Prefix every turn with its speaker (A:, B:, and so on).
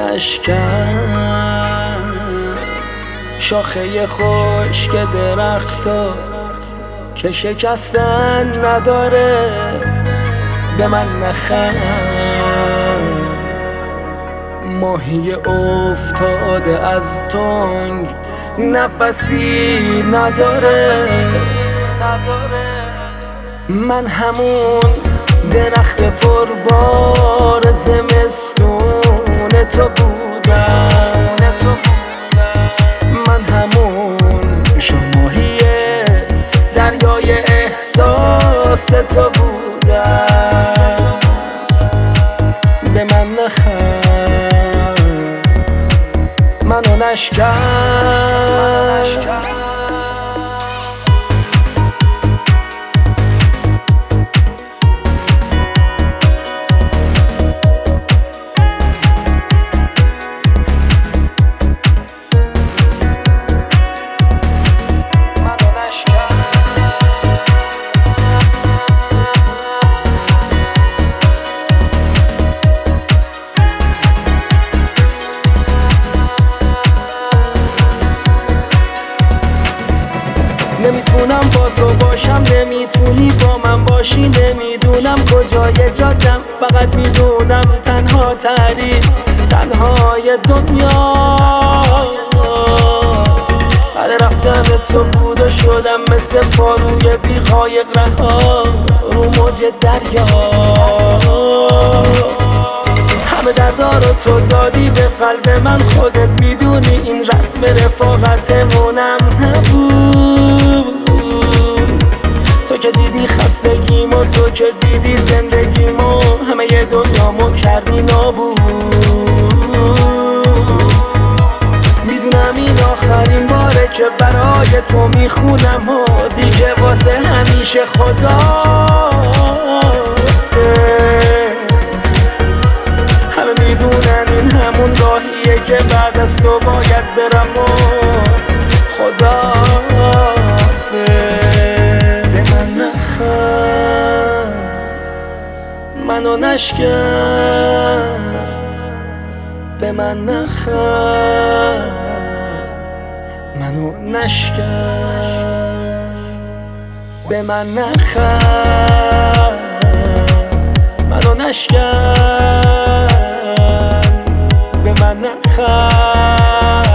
A: نشکن شاخه خشک درختا که شکستن نداره به من نخند ماهی افتاده از تنگ نفسی نداره من همون درخت پربار زمستون تو بودم من همون شماهی دریای احساس تو بودم به من نخند منو نشکن نمیتونم با تو باشم نمیتونی با من باشی نمیدونم کجای جادم فقط میدونم تنها تری تنهای دنیا بعد رفتن تو بود و شدم مثل پاروی بی قایق رها رو موج دریا همه دردارو تو دادی به قلب من خودت میدونی این رسم رفاقتمونم نبود تو که دیدی خستگیمو تو که دیدی زندگیمو همه ی دنیامو کردی نابود میدونم این آخرین باره که برای تو میخونم و دیگه واسه همیشه خدا همون راهیه که بعد از تو باید برم و خدا به من نخند منو نشکن به من نخند منو نشکن به من نخند منو نشکن به من نخند